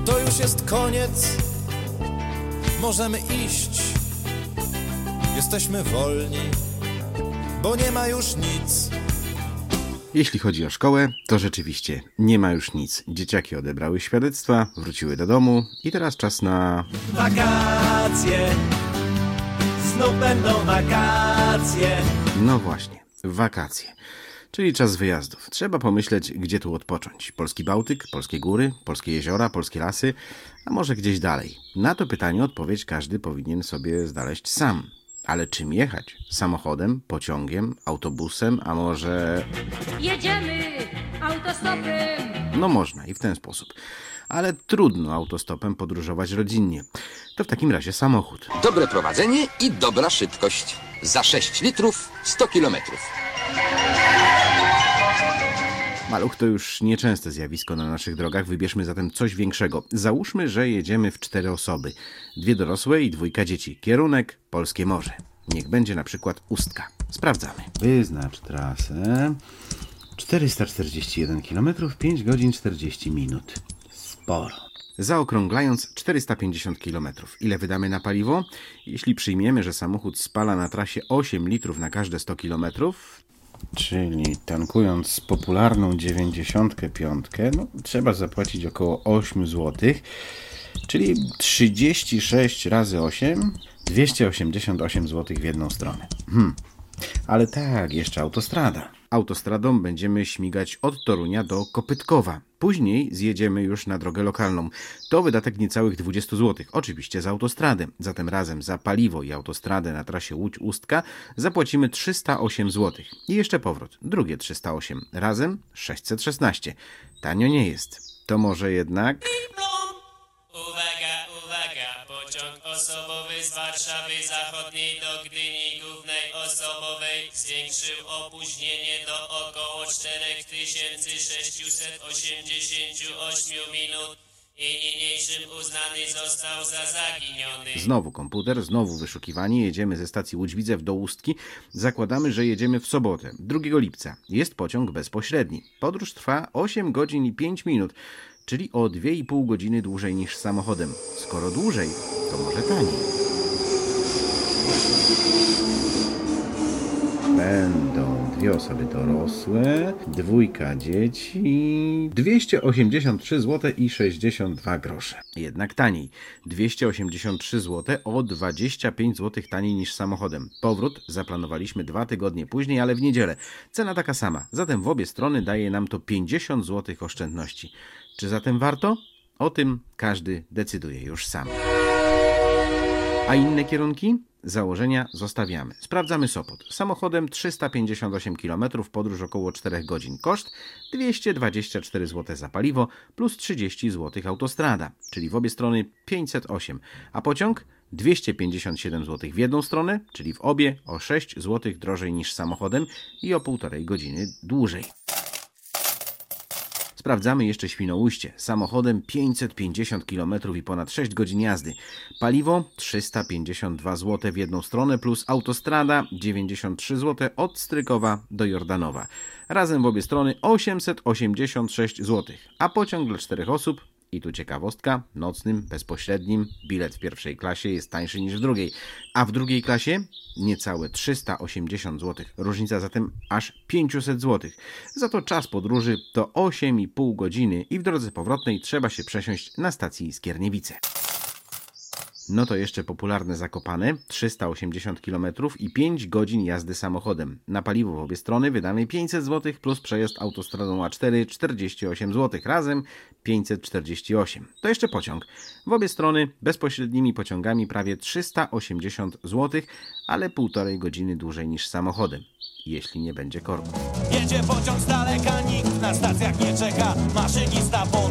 To już jest koniec, możemy iść. Jesteśmy wolni, bo nie ma już nic. Jeśli chodzi o szkołę, to rzeczywiście nie ma już nic. Dzieciaki odebrały świadectwa, wróciły do domu i teraz czas na... Wakacje, znów będą wakacje. No właśnie, wakacje. Czyli czas wyjazdów. Trzeba pomyśleć, gdzie tu odpocząć. Polski Bałtyk, polskie góry, polskie jeziora, polskie lasy, a może gdzieś dalej. Na to pytanie odpowiedź każdy powinien sobie znaleźć sam. Ale czym jechać? Samochodem, pociągiem, autobusem, a może... Jedziemy autostopem! No można i w ten sposób. Ale trudno autostopem podróżować rodzinnie. To w takim razie samochód. Dobre prowadzenie i dobra szybkość. Za 6 litrów 100 kilometrów. Maluch to już nieczęste zjawisko na naszych drogach. Wybierzmy zatem coś większego. Załóżmy, że jedziemy w 4 osoby. 2 dorosłe i 2 dzieci. Kierunek Polskie Morze. Niech będzie na przykład Ustka. Sprawdzamy. Wyznacz trasę. 441 km, 5 godzin 40 minut. Sporo. Zaokrąglając 450 km. Ile wydamy na paliwo? Jeśli przyjmiemy, że samochód spala na trasie 8 litrów na każde 100 km, czyli tankując popularną 95, no, trzeba zapłacić około 8 zł, czyli 36 razy 8, 288 zł w jedną stronę. Ale tak, jeszcze autostrada. Autostradą będziemy śmigać od Torunia do Kopytkowa. Później zjedziemy już na drogę lokalną. To wydatek niecałych 20 zł. Oczywiście za autostradę. Zatem razem za paliwo i autostradę na trasie Łódź-Ustka zapłacimy 308 zł. I jeszcze powrót. Drugie 308. Razem 616. Tanio nie jest. To może jednak... Uwaga, uwaga, pociąg osobowy z Warszawy Zachodniej do Gdyni Głównej Osobowej zwiększył opóźnienie do około 4688 minut i niniejszym uznany został za zaginiony. Znowu komputer, znowu wyszukiwanie. Jedziemy ze stacji Łódź-Widzew do Ustki. Zakładamy, że jedziemy w sobotę, 2 lipca. Jest pociąg bezpośredni. Podróż trwa 8 godzin i 5 minut. Czyli o 2,5 godziny dłużej niż samochodem. Skoro dłużej, to może taniej. Będą 2 osoby dorosłe, 2 dzieci, 283 zł i 62 grosze. Jednak taniej. 283 zł o 25 zł taniej niż samochodem. Powrót zaplanowaliśmy 2 tygodnie później, ale w niedzielę. Cena taka sama. Zatem w obie strony daje nam to 50 zł oszczędności. Czy zatem warto? O tym każdy decyduje już sam. A inne kierunki? Założenia zostawiamy. Sprawdzamy Sopot. Samochodem 358 km, podróż około 4 godzin. Koszt 224 zł za paliwo plus 30 zł autostrada, czyli w obie strony 508. A pociąg 257 zł w jedną stronę, czyli w obie o 6 zł drożej niż samochodem i o 1,5 godziny dłużej. Sprawdzamy jeszcze Świnoujście. Samochodem 550 km i ponad 6 godzin jazdy. Paliwo 352 zł w jedną stronę plus autostrada 93 zł od Strykowa do Jordanowa. Razem w obie strony 886 zł. A pociąg dla 4 osób, i tu ciekawostka, nocnym, bezpośrednim, bilet w pierwszej klasie jest tańszy niż w drugiej. A w drugiej klasie niecałe 380 zł. Różnica zatem aż 500 zł. Za to czas podróży to 8,5 godziny i w drodze powrotnej trzeba się przesiąść na stacji Skierniewice. No to jeszcze popularne Zakopane, 380 km i 5 godzin jazdy samochodem. Na paliwo w obie strony wydamy 500 zł plus przejazd autostradą A4 48 zł. Razem 548. To jeszcze pociąg. W obie strony bezpośrednimi pociągami prawie 380 zł, ale 1,5 godziny dłużej niż samochodem. Jeśli nie będzie korków. Jedzie pociąg z daleka, nikt na stacjach nie czeka. Maszynista po